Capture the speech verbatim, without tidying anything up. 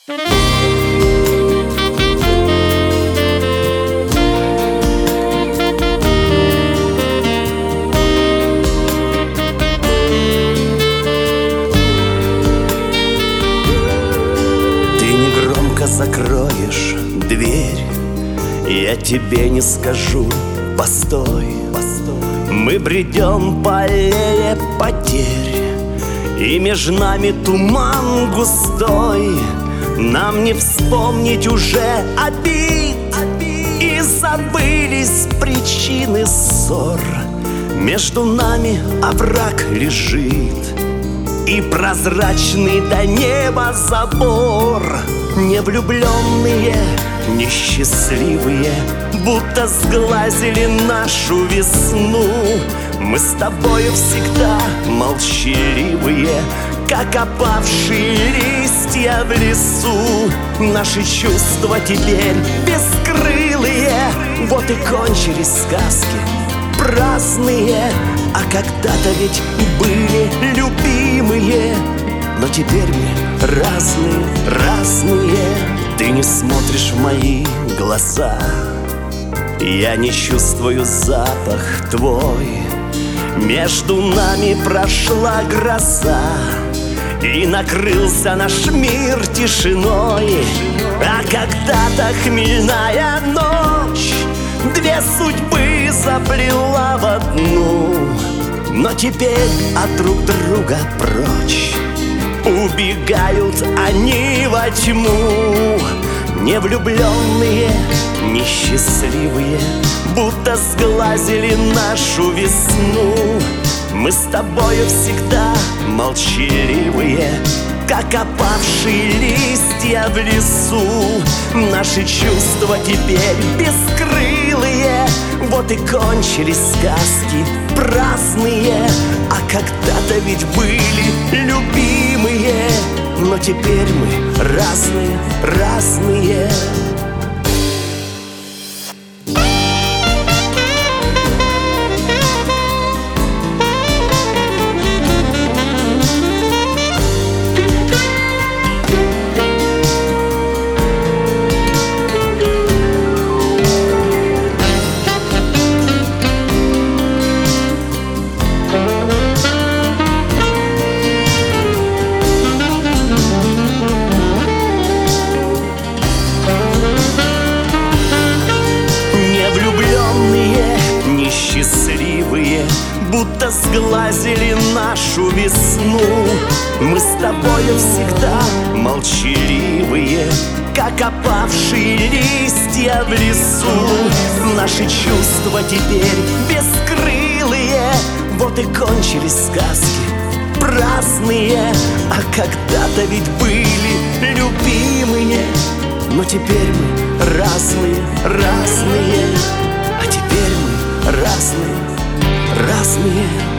Закроешь дверь, я тебе не скажу: постой, постой. Мы бредем по аллее потерь, и между нами туман густой. Нам не вспомнить уже обид, и забылись причины ссор. Между нами овраг лежит, и прозрачный до неба забор. Невлюбленные, несчастливые, будто сглазили нашу весну. Мы с тобою всегда молчаливые, как опавшие листья в лесу. Наши чувства теперь бескрылые, вот и кончились сказки праздные. А когда-то ведь были любимые, но теперь мы разные, разные. Ты не смотришь в мои глаза, я не чувствую запах твой. Между нами прошла гроза, и накрылся наш мир тишиной. А когда-то хмельная ночь две судьбы заплела в одну. Но теперь от друг друга прочь убегают они во тьму. Невлюбленные, несчастливые, будто сглазили нашу весну. Мы с тобою всегда молчаливые, как опавшие листья в лесу. Наши чувства теперь бескрылые, вот и кончились сказки праздные. А когда-то ведь были любимые, но теперь мы разные, разные. Счастливые, будто сглазили нашу весну. Мы с тобою всегда молчаливые, как опавшие листья в лесу. Наши чувства теперь бескрылые, вот и кончились сказки праздные. А когда-то ведь были любимые, но теперь мы разные, разные. А теперь мы разные, разные.